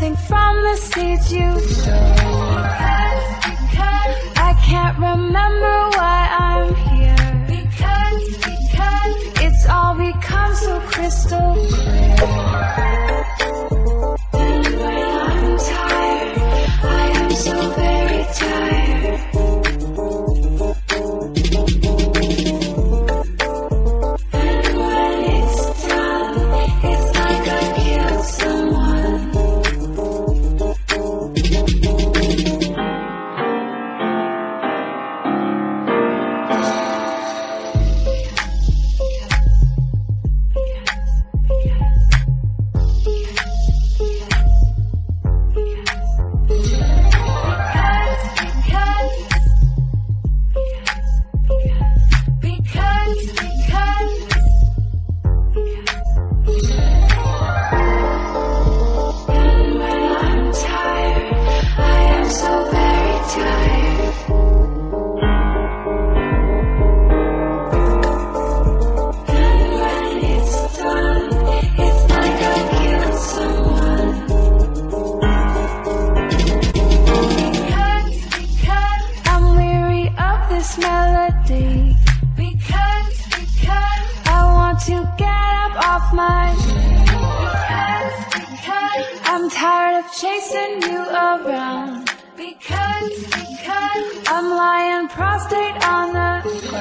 something from the seeds you sow. I can't remember why I'm here. It's all become so crystal clear. And when I'm tired, I am so very tired. And when it's done, it's like I killed someone. Melody because I want to get up off my because I'm tired of chasing you around because I'm lying prostrate on the